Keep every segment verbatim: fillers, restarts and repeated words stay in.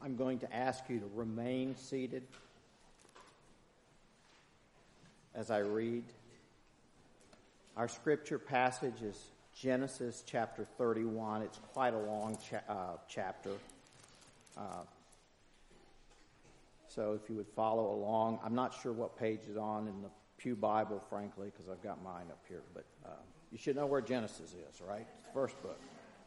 I'm going to ask you to remain seated as I read. Our scripture passage is Genesis chapter thirty-one. It's quite a long cha- uh, chapter. Uh, so if you would follow along, I'm not sure what page it's on in the Pew Bible, frankly, because I've got mine up here. But uh, you should know where Genesis is, right? It's the first book.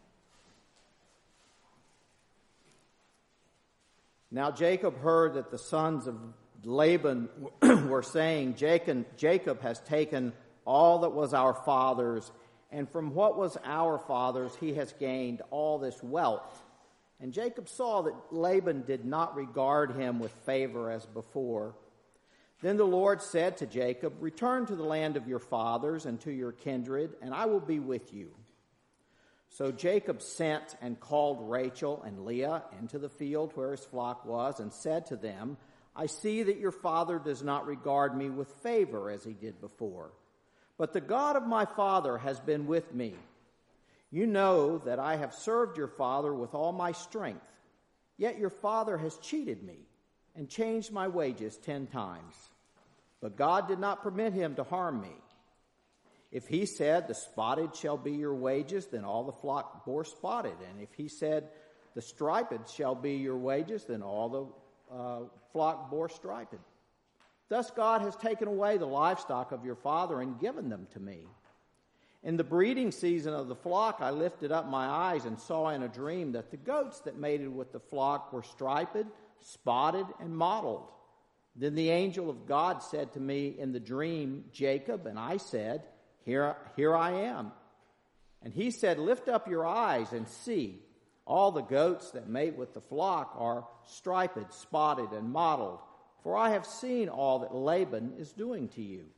Now Jacob heard that the sons of Laban were saying, Jacob, Jacob has taken all that was our father's, and from what was our father's he has gained all this wealth. And Jacob saw that Laban did not regard him with favor as before. Then the Lord said to Jacob, return to the land of your fathers and to your kindred, and I will be with you. So Jacob sent and called Rachel and Leah into the field where his flock was, and said to them, I see that your father does not regard me with favor as he did before, but the God of my father has been with me. You know that I have served your father with all my strength, yet your father has cheated me and changed my wages ten times. But God did not permit him to harm me. If he said, the spotted shall be your wages, then all the flock bore spotted. And if he said, the striped shall be your wages, then all the uh, flock bore striped. Thus God has taken away the livestock of your father and given them to me. In the breeding season of the flock, I lifted up my eyes and saw in a dream that the goats that mated with the flock were striped, spotted, and mottled. Then the angel of God said to me in the dream, Jacob, and I said, Here, here I am. And he said, lift up your eyes and see. All the goats that mate with the flock are striped, spotted, and mottled. For I have seen all that Laban is doing to you.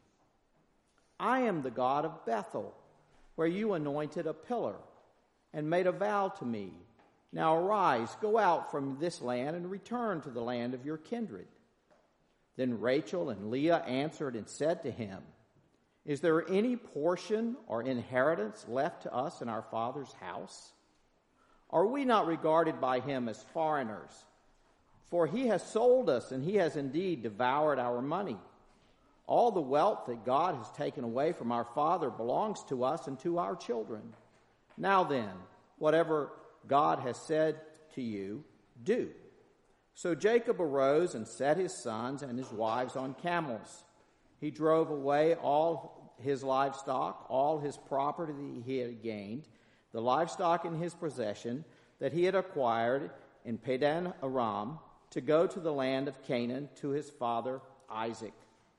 I am the God of Bethel, where you anointed a pillar and made a vow to me. Now arise, go out from this land and return to the land of your kindred. Then Rachel and Leah answered and said to him, Is there any portion or inheritance left to us in our father's house? Are we not regarded by him as foreigners? For he has sold us, and he has indeed devoured our money. All the wealth that God has taken away from our father belongs to us and to our children. Now then, whatever God has said to you, do. So Jacob arose and set his sons and his wives on camels. He drove away all his livestock, all his property that he had gained, the livestock in his possession that he had acquired in Padan Aram, to go to the land of Canaan to his father Isaac.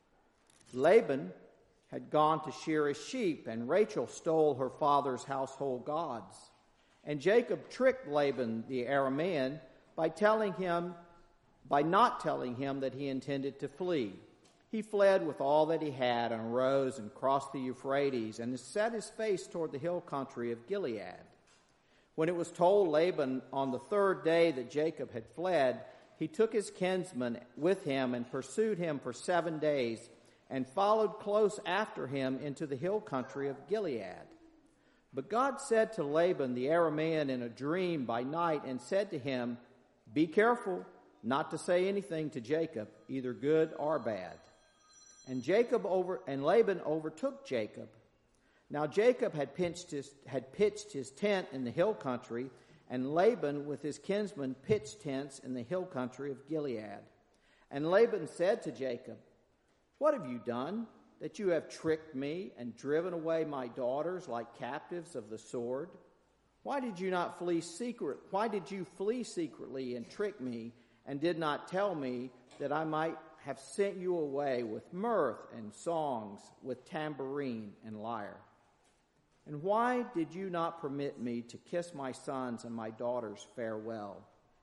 Laban had gone to shear his sheep, and Rachel stole her father's household gods. And Jacob tricked Laban the Aramean by telling him, by not telling him that he intended to flee. He fled with all that he had and arose and crossed the Euphrates and set his face toward the hill country of Gilead. When it was told Laban on the third day that Jacob had fled, he took his kinsman with him and pursued him for seven days and followed close after him into the hill country of Gilead. But God said to Laban the Aramean in a dream by night and said to him, Be careful not to say anything to Jacob, either good or bad. And Jacob over and Laban overtook Jacob. Now Jacob had pitched his had pitched his tent in the hill country, and Laban with his kinsmen pitched tents in the hill country of Gilead. And Laban said to Jacob, What have you done, that you have tricked me and driven away my daughters like captives of the sword? Why did you not flee secret? Why did you flee secretly and trick me, and did not tell me that I might have sent you away with mirth and songs, with tambourine and lyre? And why did you not permit me to kiss my sons and my daughters farewell?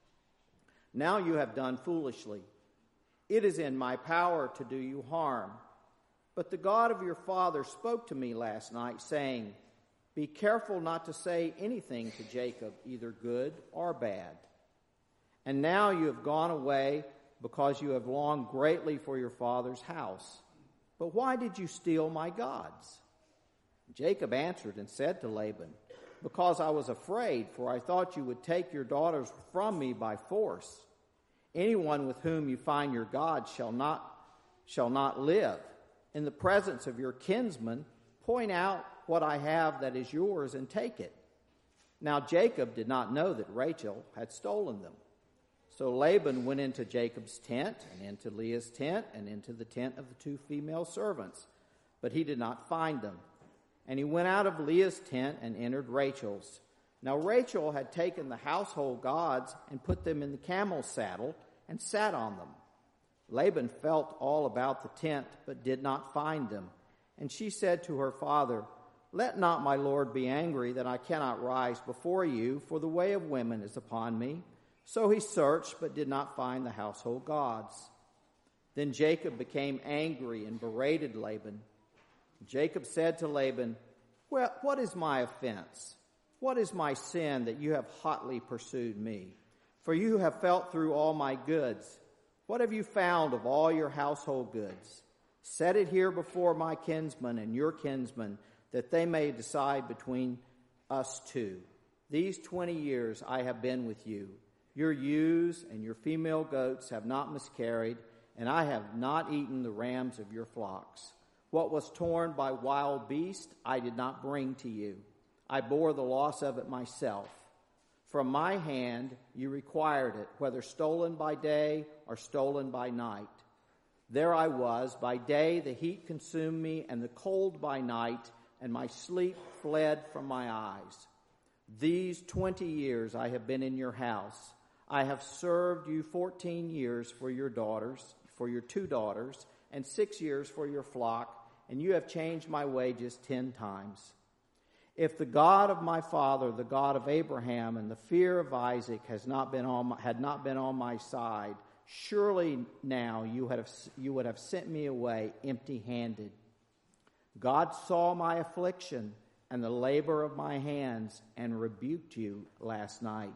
Now you have done foolishly. It is in my power to do you harm. But the God of your father spoke to me last night, saying, Be careful not to say anything to Jacob, either good or bad. And now you have gone away because you have longed greatly for your father's house. But why did you steal my gods? Jacob answered and said to Laban, Because I was afraid, for I thought you would take your daughters from me by force. Anyone with whom you find your God shall not, shall not live. In the presence of your kinsmen, point out what I have that is yours and take it. Now Jacob did not know that Rachel had stolen them. So Laban went into Jacob's tent and into Leah's tent and into the tent of the two female servants, but he did not find them. And he went out of Leah's tent and entered Rachel's. Now Rachel had taken the household gods and put them in the camel's saddle and sat on them. Laban felt all about the tent, but did not find them. And she said to her father, "Let not my lord be angry that I cannot rise before you, for the way of women is upon me." So he searched, but did not find the household gods. Then Jacob became angry and berated Laban. Jacob said to Laban, "Well, what is my offense? What is my sin that you have hotly pursued me? For you have felt through all my goods. What have you found of all your household goods? Set it here before my kinsmen and your kinsmen, that they may decide between us two. These twenty years I have been with you. Your ewes and your female goats have not miscarried, and I have not eaten the rams of your flocks. What was torn by wild beasts I did not bring to you. I bore the loss of it myself. From my hand you required it, whether stolen by day or stolen by night. There I was. By day the heat consumed me, and the cold by night, and my sleep fled from my eyes. These twenty years I have been in your house. I have served you fourteen years for your daughters, for your two daughters, and six years for your flock, and you have changed my wages ten times. If the God of my father, the God of Abraham, and the fear of Isaac has not been on my, had not been on my side, surely now you would have, you would have sent me away empty-handed. God saw my affliction and the labor of my hands and rebuked you last night."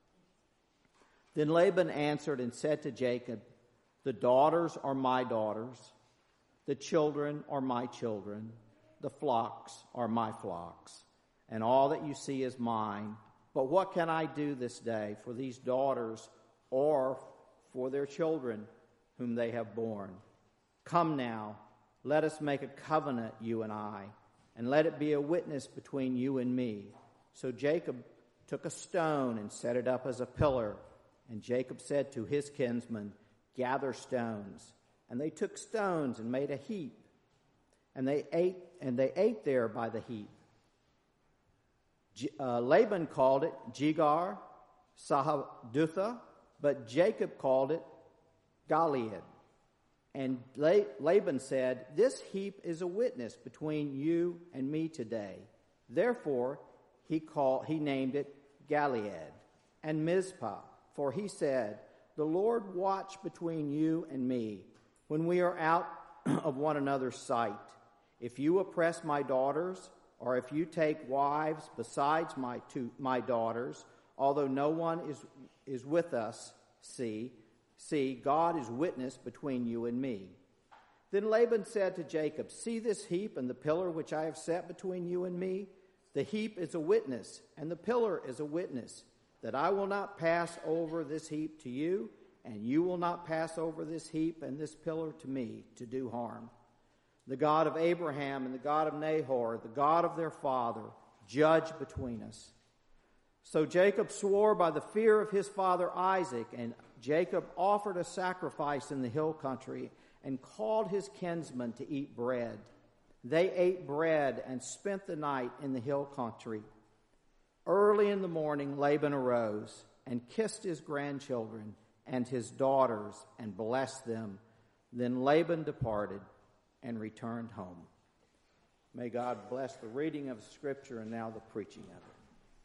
Then Laban answered and said to Jacob, "The daughters are my daughters, the children are my children, the flocks are my flocks, and all that you see is mine. But what can I do this day for these daughters or for their children whom they have borne? Come now, let us make a covenant, you and I, and let it be a witness between you and me." So Jacob took a stone and set it up as a pillar. And Jacob said to his kinsmen, "Gather stones." And they took stones and made a heap. And they ate, and they ate there by the heap. Uh, Laban called it Jegar Sahadutha, but Jacob called it Gilead. And Laban said, "This heap is a witness between you and me today." Therefore he called, he named it Gilead. And Mizpah, for he said, "The Lord watch between you and me when we are out of one another's sight. If you oppress my daughters, or if you take wives besides my two my daughters, although no one is is with us, see, see, God is witness between you and me." Then Laban said to Jacob, "See this heap and the pillar which I have set between you and me? The heap is a witness, and the pillar is a witness, that I will not pass over this heap to you, and you will not pass over this heap and this pillar to me to do harm. The God of Abraham and the God of Nahor, the God of their father, judge between us." So Jacob swore by the fear of his father Isaac, and Jacob offered a sacrifice in the hill country and called his kinsmen to eat bread. They ate bread and spent the night in the hill country. Early in the morning, Laban arose and kissed his grandchildren and his daughters and blessed them. Then Laban departed and returned home. May God bless the reading of Scripture and now the preaching of it.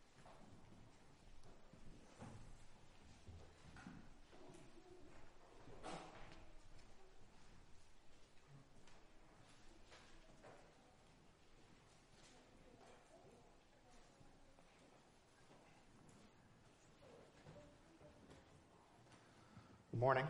Good morning.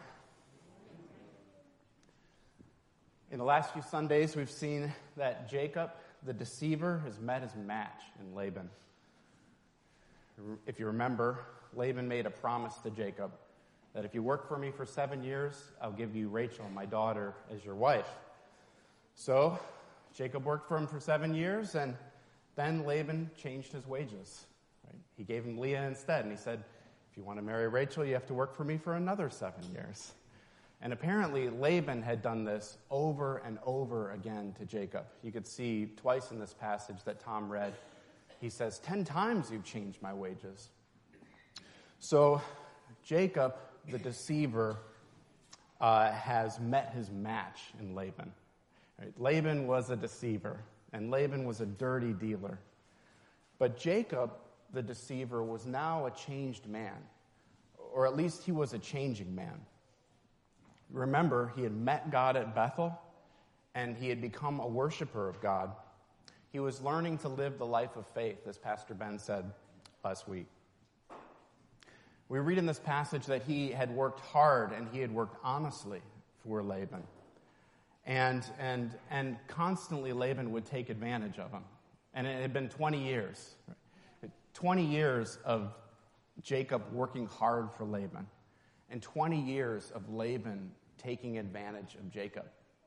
In the last few Sundays, we've seen that Jacob, the deceiver, has met his match in Laban. If you remember, Laban made a promise to Jacob that if you work for me for seven years, I'll give you Rachel, my daughter, as your wife. So Jacob worked for him for seven years, and then Laban changed his wages. Right? He gave him Leah instead, and he said, if you want to marry Rachel, you have to work for me for another seven years. And apparently Laban had done this over and over again to Jacob. You could see twice in this passage that Tom read, he says, ten times you've changed my wages. So Jacob, the deceiver, uh, has met his match in Laban. Right? Laban was a deceiver, and Laban was a dirty dealer. But Jacob, the deceiver, was now a changed man, or at least he was a changing man. Remember, he had met God at Bethel, and he had become a worshiper of God. He was learning to live the life of faith, as Pastor Ben said last week. We read in this passage that he had worked hard and he had worked honestly for Laban. And, and, and constantly Laban would take advantage of him. And it had been twenty years. twenty years of Jacob working hard for Laban. And twenty years of Laban taking advantage of Jacob.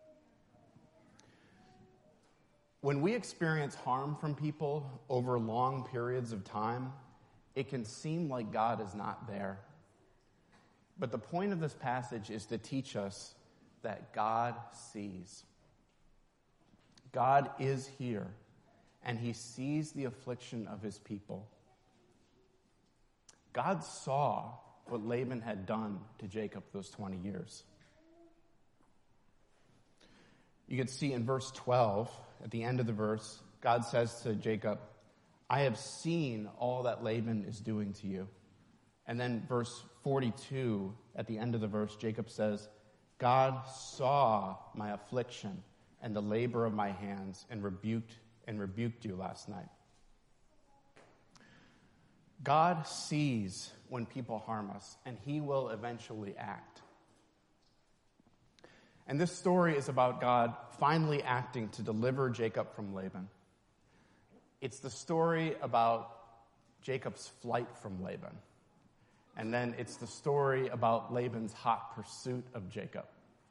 When we experience harm from people over long periods of time, it can seem like God is not there. But the point of this passage is to teach us that God sees. God is here, and he sees the affliction of his people. God saw what Laban had done to Jacob those twenty years. You can see in verse twelve, at the end of the verse, God says to Jacob, I have seen all that Laban is doing to you. And then verse forty-two, at the end of the verse, Jacob says, God saw my affliction and the labor of my hands and rebuked and rebuked you last night. God sees when people harm us, and he will eventually act. And this story is about God finally acting to deliver Jacob from Laban. It's the story about Jacob's flight from Laban. And then it's the story about Laban's hot pursuit of Jacob.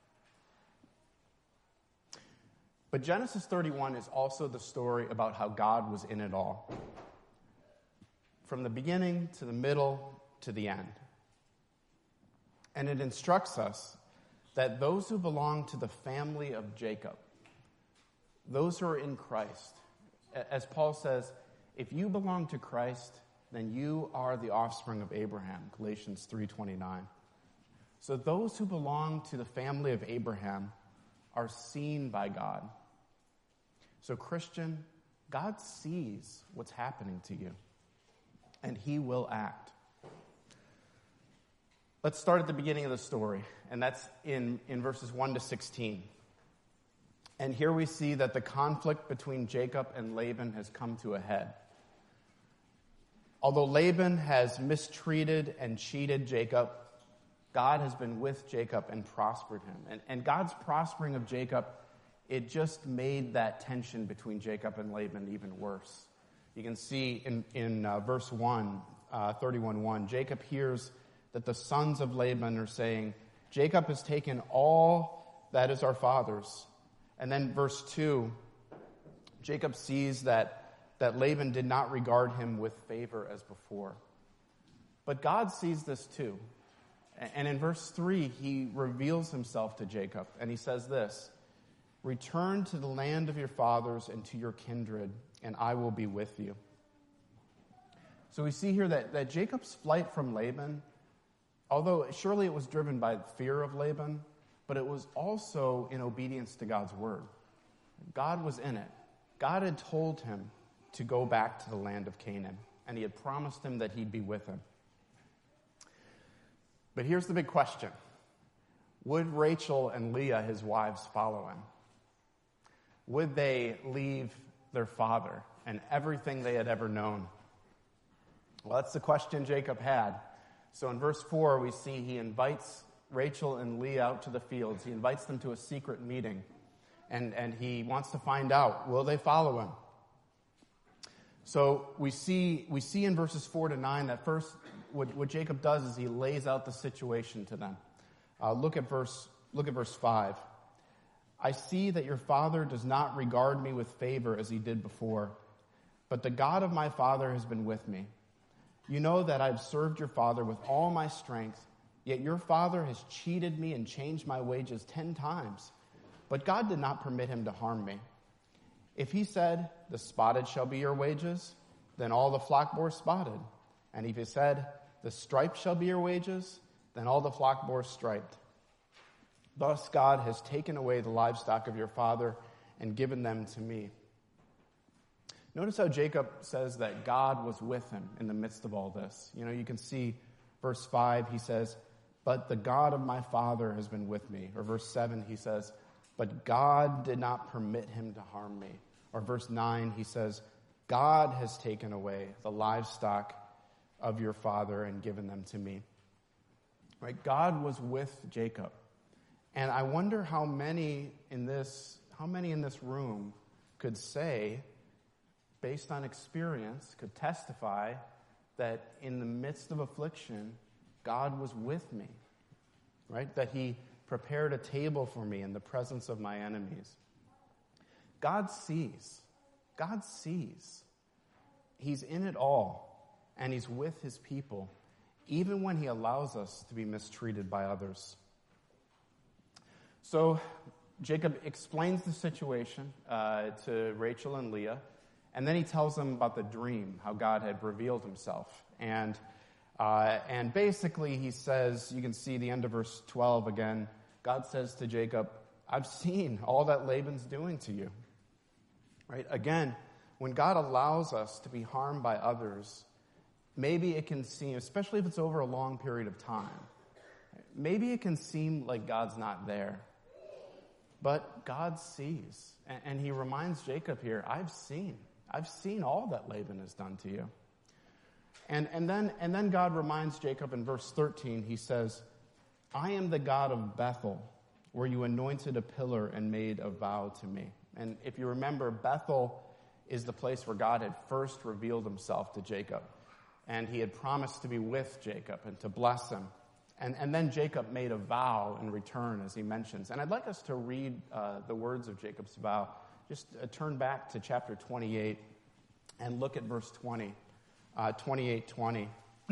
But Genesis thirty-one is also the story about how God was in it all. From the beginning to the middle to the end. And it instructs us that those who belong to the family of Jacob, those who are in Christ, as Paul says, if you belong to Christ, then you are the offspring of Abraham, Galatians three twenty-nine. So those who belong to the family of Abraham are seen by God. So Christian, God sees what's happening to you, and he will act. Let's start at the beginning of the story, and that's in, in verses one to sixteen. And here we see that the conflict between Jacob and Laban has come to a head. Although Laban has mistreated and cheated Jacob, God has been with Jacob and prospered him. And, and God's prospering of Jacob, it just made that tension between Jacob and Laban even worse. You can see in, in uh, verse one, uh, thirty-one one, Jacob hears that the sons of Laban are saying, Jacob has taken all that is our father's. And then verse two, Jacob sees that, that Laban did not regard him with favor as before. But God sees this too. And in verse three, he reveals himself to Jacob, and he says this, return to the land of your fathers and to your kindred, and I will be with you. So we see here that, that Jacob's flight from Laban, although surely it was driven by fear of Laban, but it was also in obedience to God's word. God was in it. God had told him to go back to the land of Canaan, and he had promised him that he'd be with him. But here's the big question. Would Rachel and Leah, his wives, follow him? Would they leave their father and everything they had ever known? Well, that's the question Jacob had. So in verse four, we see he invites Rachel and Leah out to the fields. He invites them to a secret meeting, and, and he wants to find out, will they follow him? So we see we see in verses four to nine that first what, what Jacob does is he lays out the situation to them. Uh, look at verse, look at verse five. I see that your father does not regard me with favor as he did before, but the God of my father has been with me. You know that I've served your father with all my strength, yet your father has cheated me and changed my wages ten times. But God did not permit him to harm me. If he said, the spotted shall be your wages, then all the flock bore spotted. And if he said, the striped shall be your wages, then all the flock bore striped. Thus God has taken away the livestock of your father and given them to me. Notice how Jacob says that God was with him in the midst of all this. You know, you can see verse five, he says, but the God of my father has been with me. Or verse seven, he says, but God did not permit him to harm me. Or verse nine, he says, God has taken away the livestock of your father and given them to me. Right? God was with Jacob. And I wonder how many in this, how many in this room could say, based on experience, could testify that in the midst of affliction, God was with me, right? That he prepared a table for me in the presence of my enemies. God sees. God sees. He's in it all, and he's with his people, even when he allows us to be mistreated by others. So Jacob explains the situation uh, to Rachel and Leah, and then he tells them about the dream, how God had revealed himself. And uh, and basically he says, you can see the end of verse twelve again, God says to Jacob, I've seen all that Laban's doing to you. Right? Again, when God allows us to be harmed by others, maybe it can seem, especially if it's over a long period of time, maybe it can seem like God's not there. But God sees. And he reminds Jacob here, I've seen. I've seen all that Laban has done to you. And, and, then, and then God reminds Jacob in verse thirteen, he says, I am the God of Bethel, where you anointed a pillar and made a vow to me. And if you remember, Bethel is the place where God had first revealed himself to Jacob. And he had promised to be with Jacob and to bless him. And, and then Jacob made a vow in return, as he mentions. And I'd like us to read uh, the words of Jacob's vow. Just uh, turn back to chapter twenty-eight and look at verse twenty, uh, twenty-eight twenty.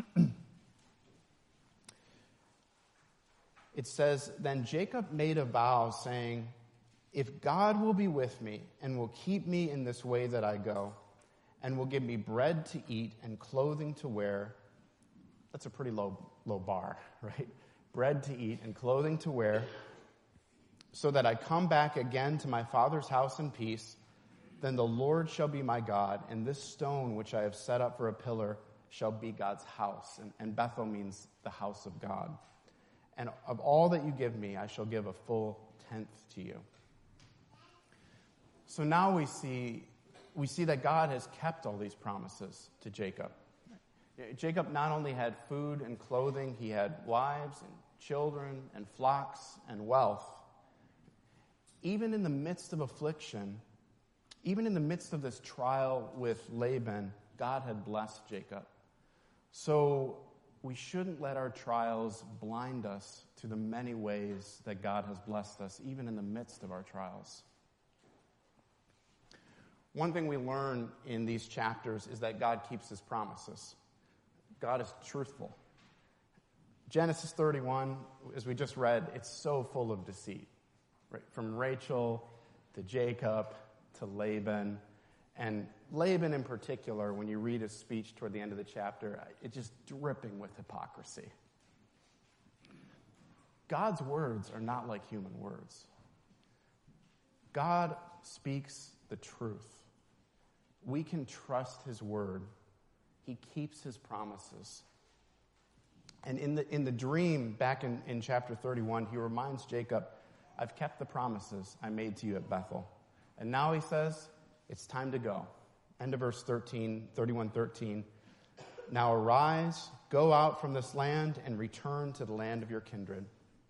It says, then Jacob made a vow, saying, if God will be with me and will keep me in this way that I go, and will give me bread to eat and clothing to wear, that's a pretty low low bar, right? Bread to eat and clothing to wear, so that I come back again to my father's house in peace, then the Lord shall be my God, and this stone which I have set up for a pillar shall be God's house. And, and Bethel means the house of God. And of all that you give me, I shall give a full tenth to you. So now we see, we see that God has kept all these promises to Jacob. Jacob not only had food and clothing, he had wives and children and flocks and wealth. Even in the midst of affliction, even in the midst of this trial with Laban, God had blessed Jacob. So we shouldn't let our trials blind us to the many ways that God has blessed us, even in the midst of our trials. One thing we learn in these chapters is that God keeps his promises. God is truthful. Genesis thirty-one, as we just read, it's so full of deceit. Right? From Rachel to Jacob to Laban. And Laban in particular, when you read his speech toward the end of the chapter, it's just dripping with hypocrisy. God's words are not like human words. God speaks the truth. We can trust his word. He keeps his promises. And in the in the dream, back in, in chapter thirty-one, he reminds Jacob, I've kept the promises I made to you at Bethel. And now he says, it's time to go. End of verse thirteen, thirty-one thirteen. Now arise, go out from this land, and return to the land of your kindred.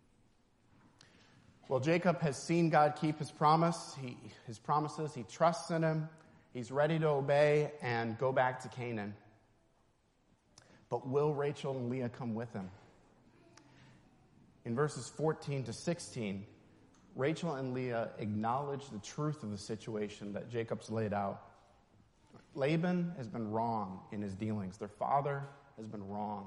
Well, Jacob has seen God keep his promise, he, his promises. He trusts in him. He's ready to obey and go back to Canaan. But will Rachel and Leah come with him? In verses fourteen to sixteen, Rachel and Leah acknowledge the truth of the situation that Jacob's laid out. Laban has been wrong in his dealings. Their father has been wrong.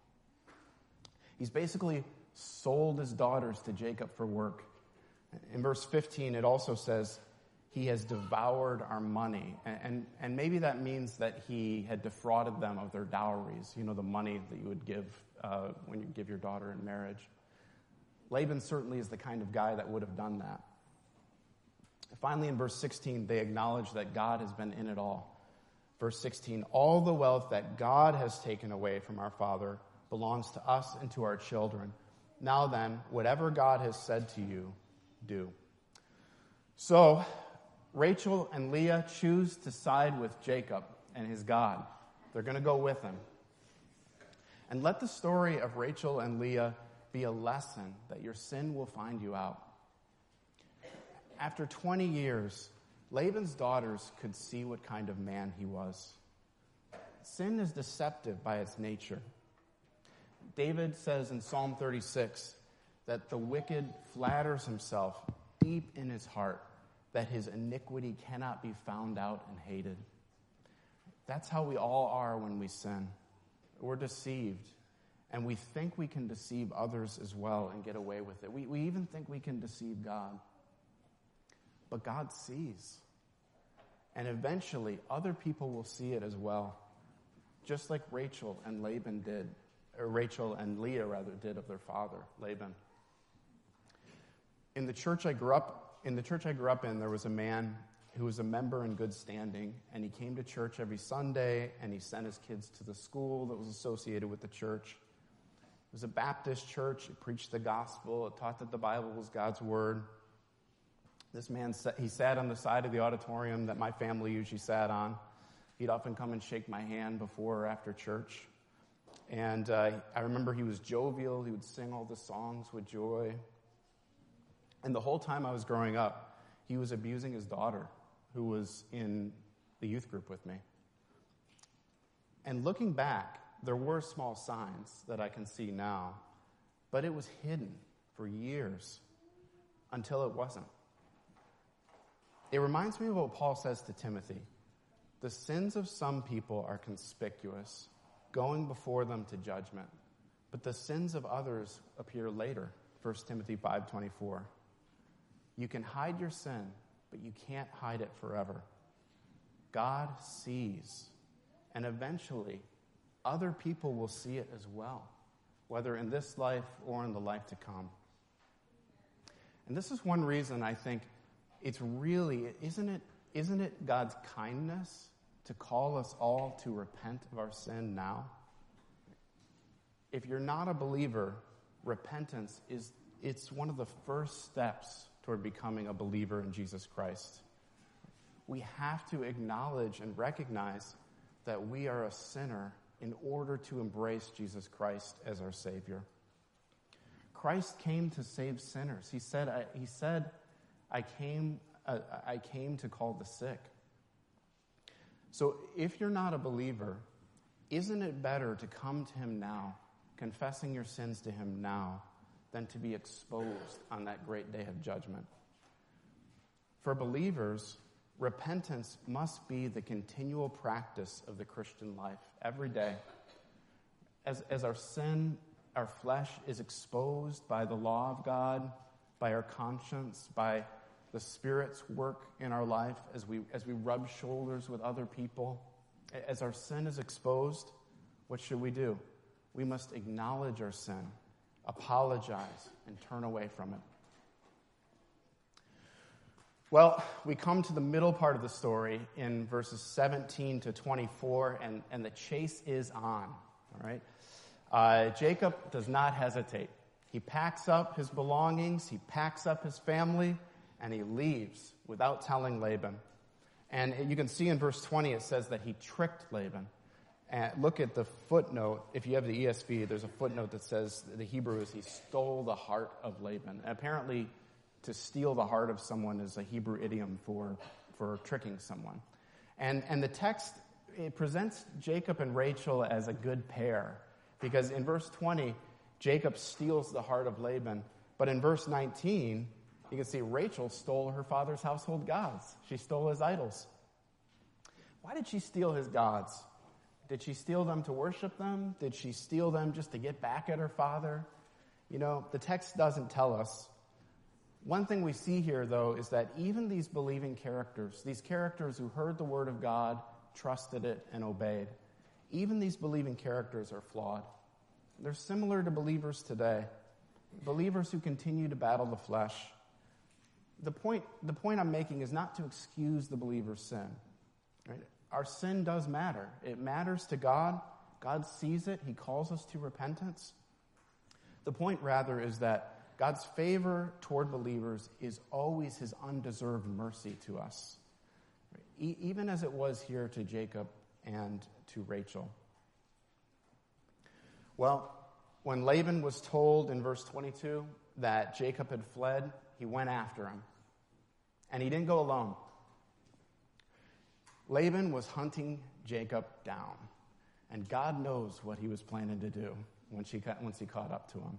He's basically sold his daughters to Jacob for work. In verse fifteen, it also says, he has devoured our money. And, and, and maybe that means that he had defrauded them of their dowries, you know, the money that you would give uh, when you give your daughter in marriage. Laban certainly is the kind of guy that would have done that. Finally, in verse sixteen, they acknowledge that God has been in it all. Verse sixteen, all the wealth that God has taken away from our father belongs to us and to our children. Now then, whatever God has said to you, do. So, Rachel and Leah choose to side with Jacob and his God. They're going to go with him. And let the story of Rachel and Leah be a lesson that your sin will find you out. After twenty years, Laban's daughters could see what kind of man he was. Sin is deceptive by its nature. David says in Psalm thirty-six that the wicked flatters himself deep in his heart that his iniquity cannot be found out and hated. That's how we all are when we sin. We're deceived, and we think we can deceive others as well and get away with it. We, we even think we can deceive God. But God sees. And eventually, other people will see it as well, just like Rachel and Laban did, or Rachel and Leah, rather, did of their father, Laban. In the church I grew up In the church I grew up in, there was a man who was a member in good standing, and he came to church every Sunday, and he sent his kids to the school that was associated with the church. It was a Baptist church. It preached the gospel. It taught that the Bible was God's word. This man, he sat on the side of the auditorium that my family usually sat on. He'd often come and shake my hand before or after church. And uh, I remember he was jovial. He would sing all the songs with joy. And the whole time I was growing up, he was abusing his daughter, who was in the youth group with me. And looking back, there were small signs that I can see now, but it was hidden for years until it wasn't. It reminds me of what Paul says to Timothy. The sins of some people are conspicuous, going before them to judgment, but the sins of others appear later, First Timothy five twenty-four. You can hide your sin, but you can't hide it forever. God sees, and eventually other people will see it as well, whether in this life or in the life to come. And this is one reason I think it's really, isn't it, isn't it God's kindness to call us all to repent of our sin now? If you're not a believer, repentance is, it's one of the first steps toward becoming a believer in Jesus Christ. We have to acknowledge and recognize that we are a sinner in order to embrace Jesus Christ as our Savior. Christ came to save sinners. He said, I, he said, I came, uh, I came to call the sick. So if you're not a believer, isn't it better to come to him now, confessing your sins to him now, than to be exposed on that great day of judgment? For believers, repentance must be the continual practice of the Christian life every day. As, as our sin, our flesh is exposed by the law of God, by our conscience, by the Spirit's work in our life, as we, as we rub shoulders with other people, as our sin is exposed, what should we do? We must acknowledge our sin, apologize, and turn away from it. Well, we come to the middle part of the story in verses seventeen to twenty-four, and, and the chase is on, all right? Uh, Jacob does not hesitate. He packs up his belongings, he packs up his family, and he leaves without telling Laban. And you can see in verse twenty, it says that he tricked Laban. And look at the footnote. If you have the E S V, there's a footnote that says the Hebrew is he stole the heart of Laban. And apparently, to steal the heart of someone is a Hebrew idiom for, for tricking someone. And, and the text it presents Jacob and Rachel as a good pair, because in verse twenty, Jacob steals the heart of Laban, but in verse nineteen, you can see Rachel stole her father's household gods. She stole his idols. Why did she steal his gods? Did she steal them to worship them? Did she steal them just to get back at her father? You know, the text doesn't tell us. One thing we see here, though, is that even these believing characters, these characters who heard the word of God, trusted it, and obeyed, even these believing characters are flawed. They're similar to believers today, believers who continue to battle the flesh. The point, the point I'm making is not to excuse the believer's sin. Right? Our sin does matter. It matters to God. God sees it. He calls us to repentance. The point, rather, is that God's favor toward believers is always his undeserved mercy to us, e- even as it was here to Jacob and to Rachel. Well, when Laban was told in verse twenty-two that Jacob had fled, he went after him. And he didn't go alone. Laban was hunting Jacob down, and God knows what he was planning to do when she got, once he caught up to him.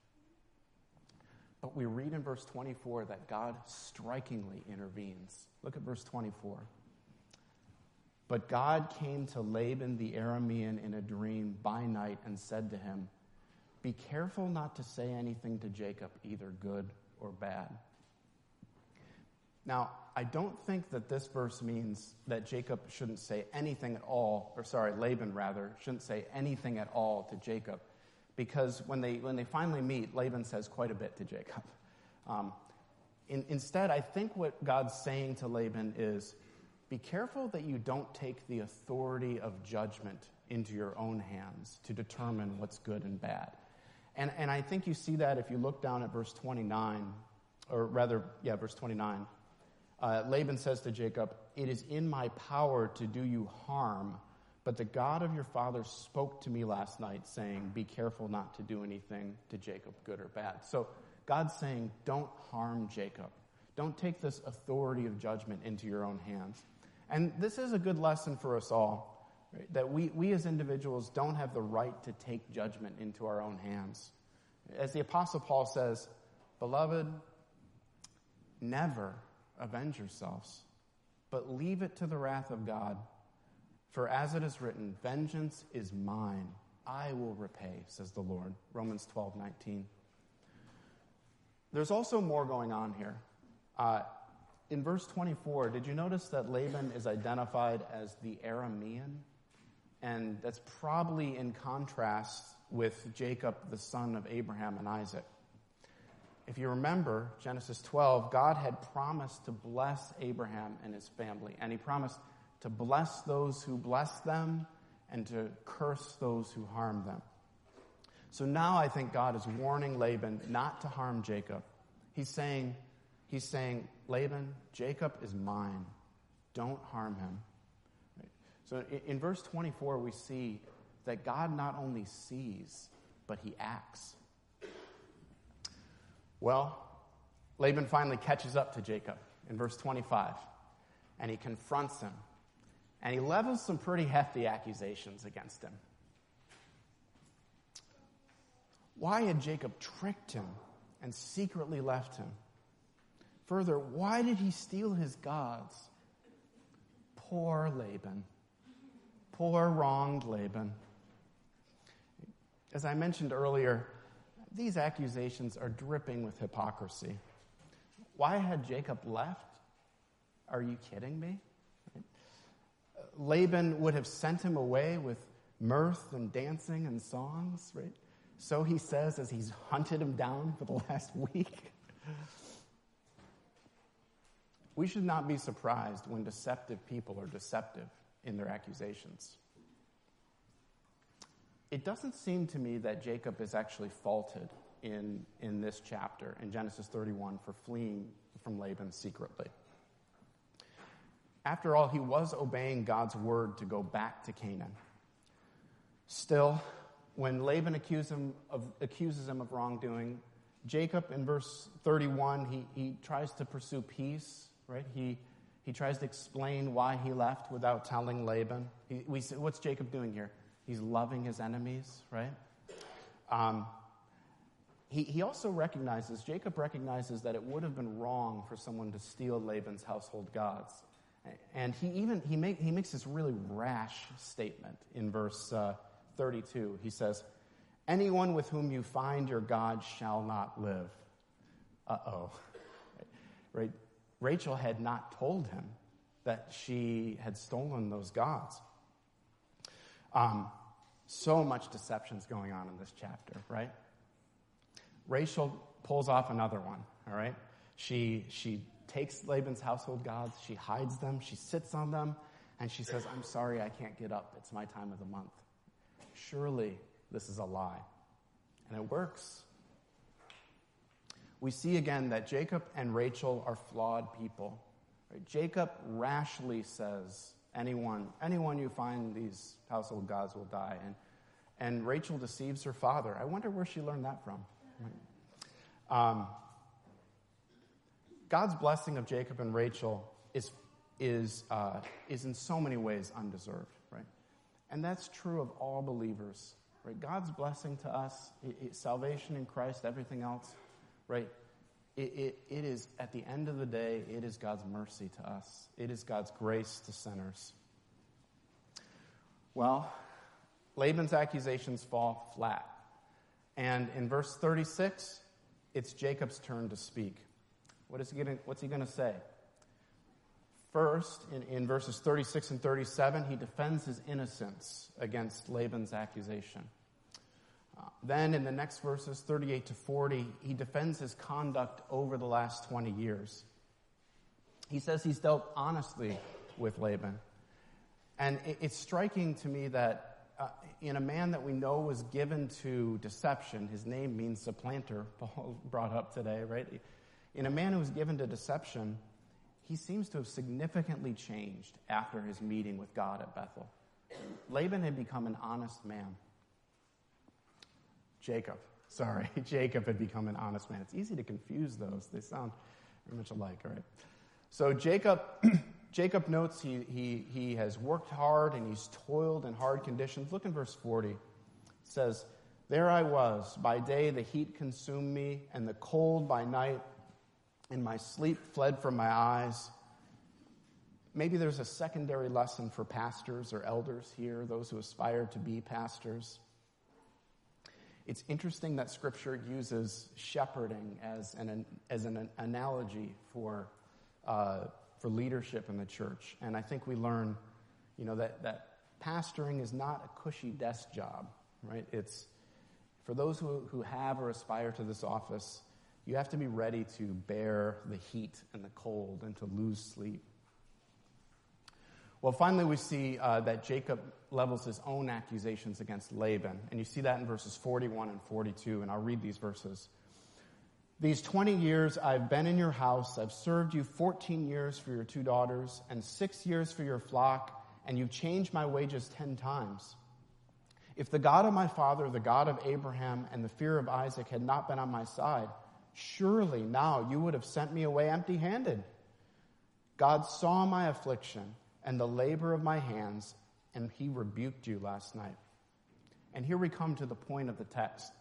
But we read in verse twenty-four that God strikingly intervenes. Look at verse twenty-four. But God came to Laban the Aramean in a dream by night and said to him, "Be careful not to say anything to Jacob, either good or bad." Now, I don't think that this verse means that Jacob shouldn't say anything at all, or sorry, Laban rather, shouldn't say anything at all to Jacob, because when they when they finally meet, Laban says quite a bit to Jacob. Um, in, instead, I think what God's saying to Laban is, be careful that you don't take the authority of judgment into your own hands to determine what's good and bad. And, and I think you see that if you look down at verse twenty-nine, or rather, yeah, verse twenty-nine. Uh, Laban says to Jacob, "It is in my power to do you harm, but the God of your father spoke to me last night, saying, be careful not to do anything to Jacob, good or bad." So God's saying, don't harm Jacob. Don't take this authority of judgment into your own hands. And this is a good lesson for us all, right? That we, we as individuals don't have the right to take judgment into our own hands. As the Apostle Paul says, "Beloved, never avenge yourselves, but leave it to the wrath of God. For as it is written, vengeance is mine, I will repay, says the Lord." Romans twelve nineteen. There's also more going on here. Uh, in verse twenty-four, did you notice that Laban is identified as the Aramean? And that's probably in contrast with Jacob, the son of Abraham and Isaac. If you remember, Genesis twelve, God had promised to bless Abraham and his family, and he promised to bless those who bless them and to curse those who harm them. So now I think God is warning Laban not to harm Jacob. He's saying, he's saying, Laban, Jacob is mine. Don't harm him. Right? So in, in verse twenty-four, we see that God not only sees, but he acts. Well, Laban finally catches up to Jacob in verse twenty-five, and he confronts him, and he levels some pretty hefty accusations against him. Why had Jacob tricked him and secretly left him? Further, why did he steal his gods? Poor Laban. Poor wronged Laban. As I mentioned earlier, these accusations are dripping with hypocrisy. Why had Jacob left? Are you kidding me? Laban would have sent him away with mirth and dancing and songs, right? So he says as he's hunted him down for the last week. We should not be surprised when deceptive people are deceptive in their accusations. It doesn't seem to me that Jacob is actually faulted in, in this chapter, in Genesis thirty-one, for fleeing from Laban secretly. After all, he was obeying God's word to go back to Canaan. Still, when Laban accused him of, accuses him of wrongdoing, Jacob, in verse thirty-one, he, he tries to pursue peace, right? He, He tries to explain why he left without telling Laban. He, we say, what's Jacob doing here? He's loving his enemies, right? Um, he, he also recognizes, Jacob recognizes that it would have been wrong for someone to steal Laban's household gods. And he even he, make, he makes this really rash statement in verse uh, thirty-two. He says, anyone with whom you find your God shall not live. Uh-oh. Right? Rachel had not told him that she had stolen those gods. Um, so much deception's going on in this chapter, right? Rachel pulls off another one, all right? She she takes Laban's household gods, she hides them, she sits on them, and she says, I'm sorry, I can't get up. It's my time of the month. Surely this is a lie. And it works. We see again that Jacob and Rachel are flawed people. Right? Jacob rashly says, anyone, anyone you find these household gods will die. And, and Rachel deceives her father. I wonder where she learned that from. Right? Um, God's blessing of Jacob and Rachel is, is, uh, is in so many ways undeserved. Right? And that's true of all believers. Right? God's blessing to us, it, it, salvation in Christ, everything else, right? It, it, it is, at the end of the day, it is God's mercy to us. It is God's grace to sinners. Well, Laban's accusations fall flat. And in verse thirty-six, it's Jacob's turn to speak. What is he gonna, what's he going to say? First, in, in verses thirty-six and thirty-seven, he defends his innocence against Laban's accusation. Uh, then in the next verses, thirty-eight to forty, he defends his conduct over the last twenty years. He says he's dealt honestly with Laban. And it, it's striking to me that uh, in a man that we know was given to deception, his name means supplanter, Paul brought up today, right? In a man who was given to deception, he seems to have significantly changed after his meeting with God at Bethel. Laban had become an honest man. Jacob, sorry, Jacob had become an honest man. It's easy to confuse those. They sound very much alike, all right? So Jacob, Jacob notes he, he, he has worked hard and he's toiled in hard conditions. Look in verse forty. It says, there I was. By day the heat consumed me, and the cold by night, and my sleep fled from my eyes. Maybe there's a secondary lesson for pastors or elders here, those who aspire to be pastors. It's interesting that Scripture uses shepherding as an, as an analogy for, uh, for leadership in the church. And I think we learn, you know, that, that pastoring is not a cushy desk job, right? It's for those who, who have or aspire to this office, you have to be ready to bear the heat and the cold and to lose sleep. Well, finally, we see uh, that Jacob levels his own accusations against Laban. And you see that in verses forty-one and forty-two, and I'll read these verses. These twenty years I've been in your house. I've served you fourteen years for your two daughters and six years for your flock, and you've changed my wages ten times. If the God of my father, the God of Abraham, and the fear of Isaac had not been on my side, surely now you would have sent me away empty-handed. God saw my affliction and the labor of my hands, and he rebuked you last night. And here we come to the point of the text.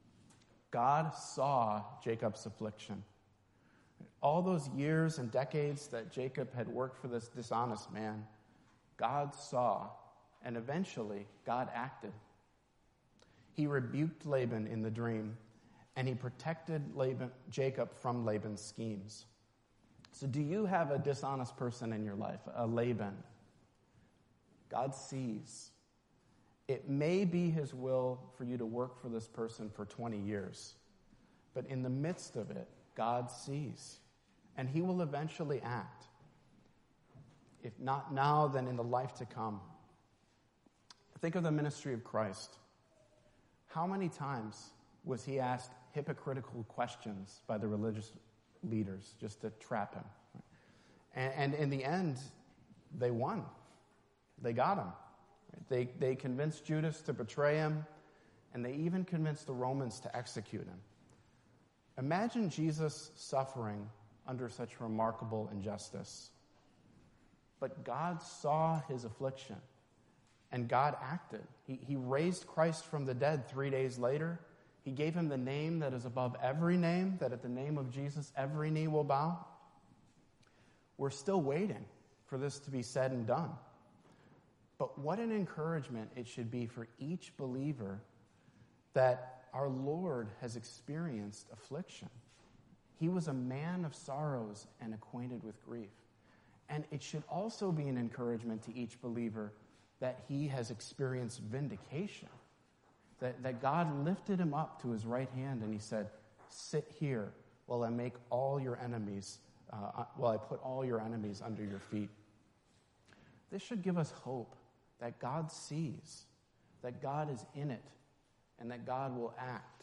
God saw Jacob's affliction. All those years and decades that Jacob had worked for this dishonest man, God saw, and eventually God acted. He rebuked Laban in the dream, and he protected Laban, Jacob from Laban's schemes. So do you have a dishonest person in your life, a Laban? God sees. It may be his will for you to work for this person for twenty years, but in the midst of it, God sees, and he will eventually act. If not now, then in the life to come. Think of the ministry of Christ. How many times was he asked hypocritical questions by the religious leaders just to trap him? And, and in the end, they won. They got him. They, they convinced Judas to betray him, and they even convinced the Romans to execute him. Imagine Jesus suffering under such remarkable injustice. But God saw his affliction, and God acted. He, he raised Christ from the dead three days later. He gave him the name that is above every name, that at the name of Jesus every knee will bow. We're still waiting for this to be said and done. But what an encouragement it should be for each believer that our Lord has experienced affliction. He was a man of sorrows and acquainted with grief. And it should also be an encouragement to each believer that he has experienced vindication. That, that God lifted him up to his right hand and he said, sit here while I make all your enemies, uh, while I put all your enemies under your feet. This should give us hope that God sees, that God is in it, and that God will act.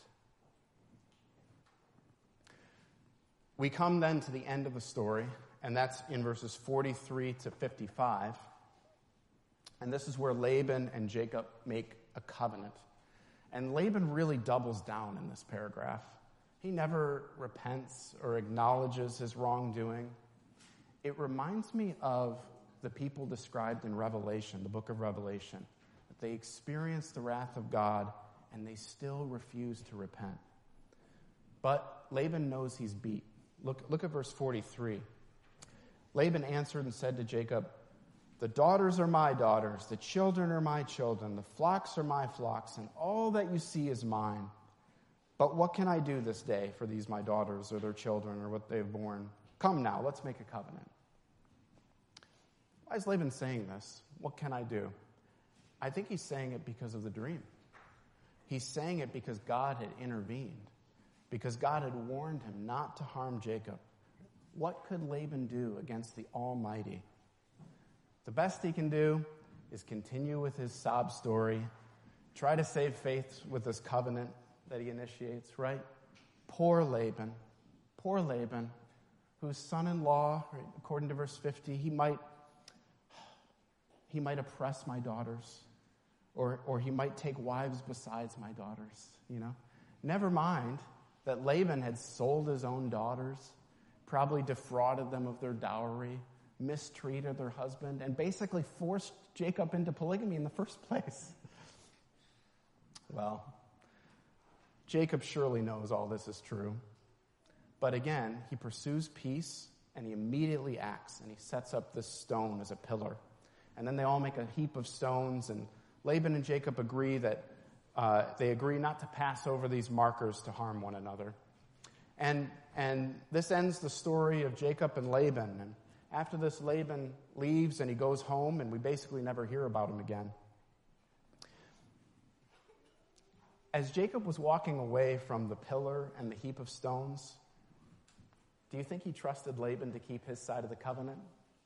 We come then to the end of the story, and that's in verses forty-three to fifty-five. And this is where Laban and Jacob make a covenant. And Laban really doubles down in this paragraph. He never repents or acknowledges his wrongdoing. It reminds me of the people described in Revelation, the book of Revelation, that they experienced the wrath of God and they still refuse to repent. But Laban knows he's beat. Look, look at verse forty-three. Laban answered and said to Jacob, the daughters are my daughters, the children are my children, the flocks are my flocks, and all that you see is mine. But what can I do this day for these my daughters or their children or what they've borne? Come now, let's make a covenant. Why is Laban saying this? What can I do? I think he's saying it because of the dream. He's saying it because God had intervened, because God had warned him not to harm Jacob. What could Laban do against the Almighty? The best he can do is continue with his sob story, try to save face with this covenant that he initiates, right? Poor Laban, poor Laban, whose son-in-law, right, according to verse fifty, he might he might oppress my daughters, or or he might take wives besides my daughters, you know? Never mind that Laban had sold his own daughters, probably defrauded them of their dowry, mistreated their husband, and basically forced Jacob into polygamy in the first place. Well, Jacob surely knows all this is true. But again, he pursues peace, and he immediately acts, and he sets up this stone as a pillar. And then they all make a heap of stones, and Laban and Jacob agree that uh, they agree not to pass over these markers to harm one another. And, and this ends the story of Jacob and Laban. And after this, Laban leaves and he goes home, and we basically never hear about him again. As Jacob was walking away from the pillar and the heap of stones, do you think he trusted Laban to keep his side of the covenant?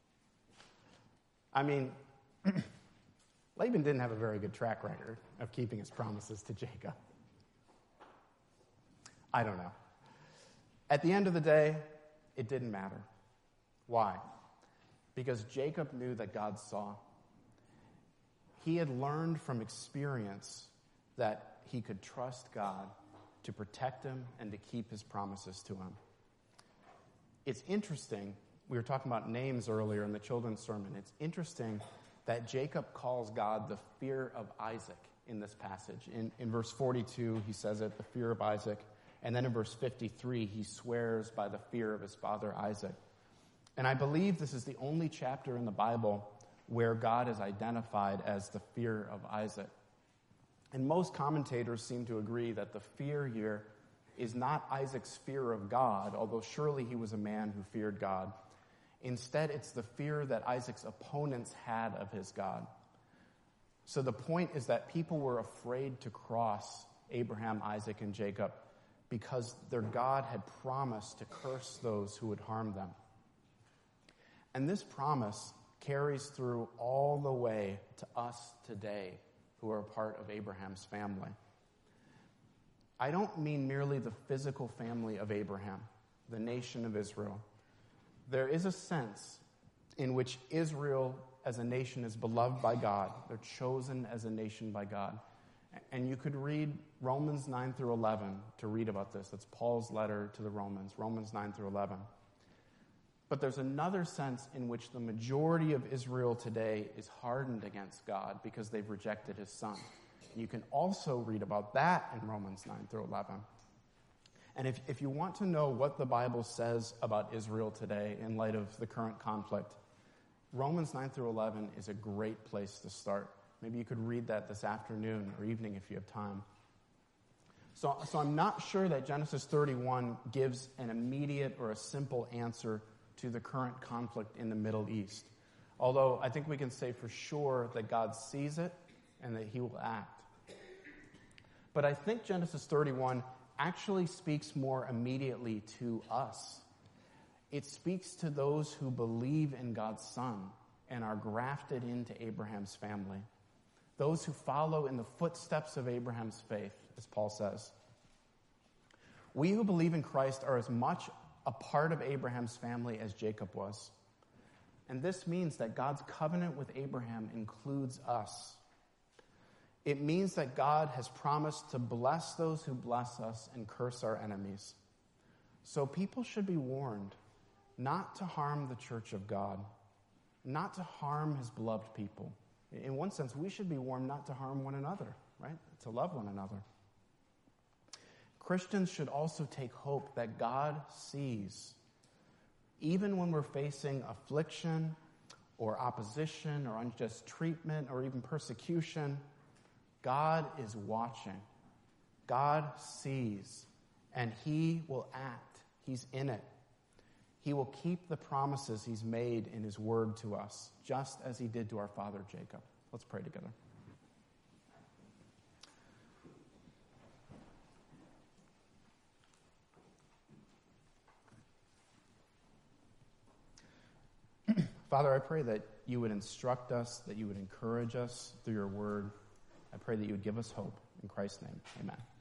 I mean, Laban didn't have a very good track record of keeping his promises to Jacob. I don't know. At the end of the day, it didn't matter. Why? Because Jacob knew that God saw. He had learned from experience that he could trust God to protect him and to keep his promises to him. It's interesting, we were talking about names earlier in the children's sermon. It's interesting that Jacob calls God the fear of Isaac in this passage. In, in verse forty-two, he says it, the fear of Isaac. And then in verse fifty-three, he swears by the fear of his father Isaac. And I believe this is the only chapter in the Bible where God is identified as the fear of Isaac. And most commentators seem to agree that the fear here is not Isaac's fear of God, although surely he was a man who feared God. Instead, it's the fear that Isaac's opponents had of his God. So the point is that people were afraid to cross Abraham, Isaac, and Jacob because their God had promised to curse those who would harm them. And this promise carries through all the way to us today who are a part of Abraham's family. I don't mean merely the physical family of Abraham, the nation of Israel. There is a sense in which Israel as a nation is beloved by God. They're chosen as a nation by God. And you could read Romans nine through eleven to read about this. That's Paul's letter to the Romans, Romans nine through eleven. But there's another sense in which the majority of Israel today is hardened against God because they've rejected his son. And you can also read about that in Romans nine through eleven. And if, if you want to know what the Bible says about Israel today in light of the current conflict, Romans nine through eleven is a great place to start. Maybe you could read that this afternoon or evening if you have time. So, so I'm not sure that Genesis thirty-one gives an immediate or a simple answer to the current conflict in the Middle East. Although I think we can say for sure that God sees it and that he will act. But I think Genesis thirty-one actually speaks more immediately to us. It speaks to those who believe in God's Son and are grafted into Abraham's family. Those who follow in the footsteps of Abraham's faith, as Paul says. We who believe in Christ are as much a part of Abraham's family as Jacob was. And this means that God's covenant with Abraham includes us. It means that God has promised to bless those who bless us and curse our enemies. So people should be warned not to harm the church of God, not to harm his beloved people. In one sense, we should be warned not to harm one another, right? To love one another. Christians should also take hope that God sees. Even when we're facing affliction or opposition or unjust treatment or even persecution, God is watching. God sees, and he will act. He's in it. He will keep the promises he's made in his word to us, just as he did to our father Jacob. Let's pray together. Father, I pray that you would instruct us, that you would encourage us through your word. I pray that you would give us hope. In Christ's name, amen.